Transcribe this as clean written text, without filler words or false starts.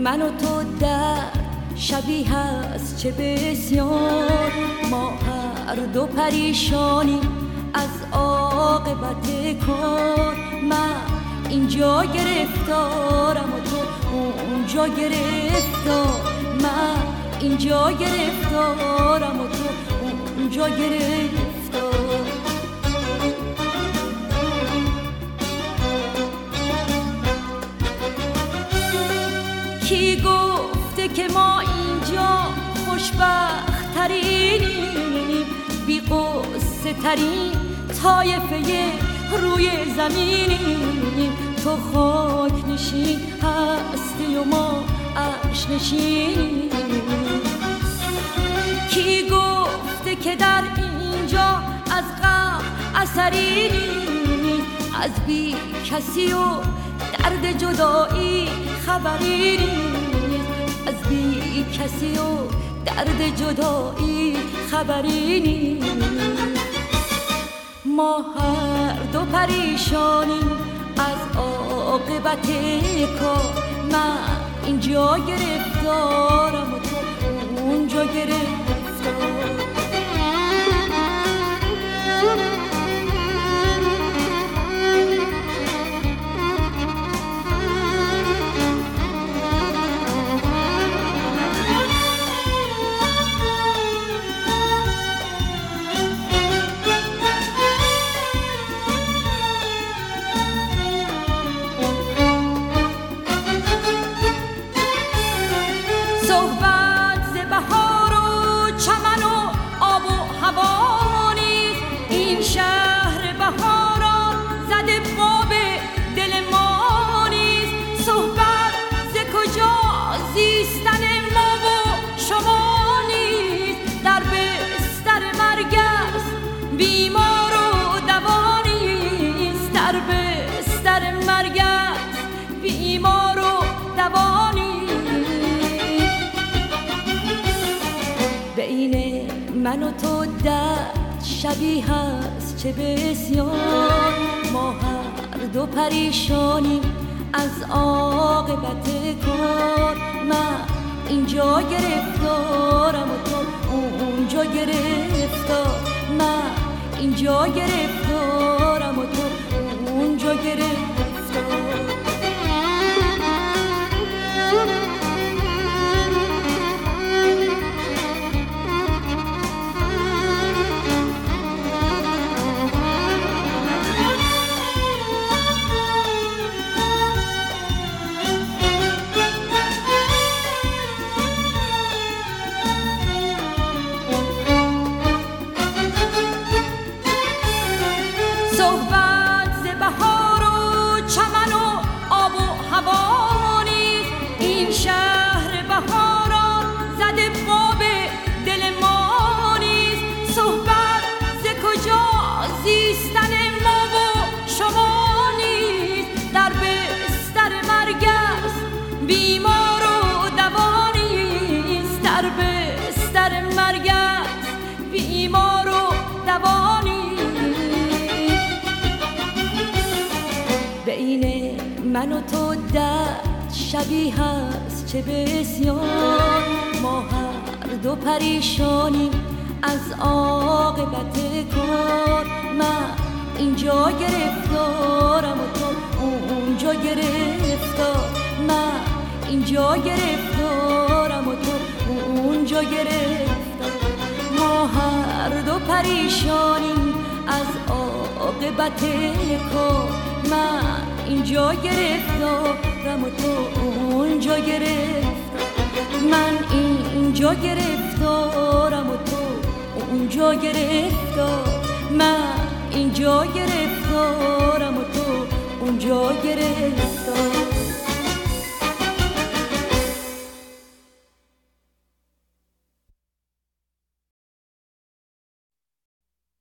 من و تو در شبیه هست چه بسیار، ما هر دو پریشانی از عاقبت کار. من اینجا گرفتارم و تو اونجا گرفتار، من اینجا گرفتارم و تو اونجا گرفتار. کی گفته که ما اینجا خوشبخت ترینیم، بی قصه ترین طایفه روی زمینیم. تو خاک نشین هستی و ما عرش نشینیم. کی گفته که در اینجا از غم اثری نیست، از بی کسی و درد جدایی خبری نیست، از بی کسی و درد جدایی خبری نیست. ما هر دو پریشانیم از عاقبت کار. من اینجا گرفتارم و تو اونجا گرفتار. صحبت ز بهار و چمن و آب و هوا نیست، این شهر بهاران زده باب دل ما نیست. صحبت ز کجا زیستن ما و شما نیست، در بستر مرگ است بیمار و دوا نیست، در بستر مرگ است بیمار و دوا نیست. بین من و تو در شبیه هست چه بسیار، ما هر دو پریشانیم از عاقبت کار. من اینجا گرفتارم و تو اونجا گرفتار، من اینجا گرفتارم و تو اونجا گرفتار. صحبت ز بهار و چمن و آب و هوا نیست، این شهر بهاران زده باب دل ما نیست. صحبت ز کجا زیستن ما و شما نیست، در بستر مرگ است بیمار و دوا نیست، در بستر مرگ است بیمار و دوا نیست. بین من و تو در شبیه هست چه بسیار، ما هر دو پریشانیم از عاقبت کار. من اینجا گرفتارم و تو اونجا گرفتار، من اینجا گرفتارم و تو اونجا گرفتار. ما هر دو پریشانیم از عاقبت کار. من اینجا گرفتارم و تو اونجا گرفتار، من اینجا گرفتارم و تو اونجا گرفتار، من اینجا گرفتارم و تو اونجا گرفتار.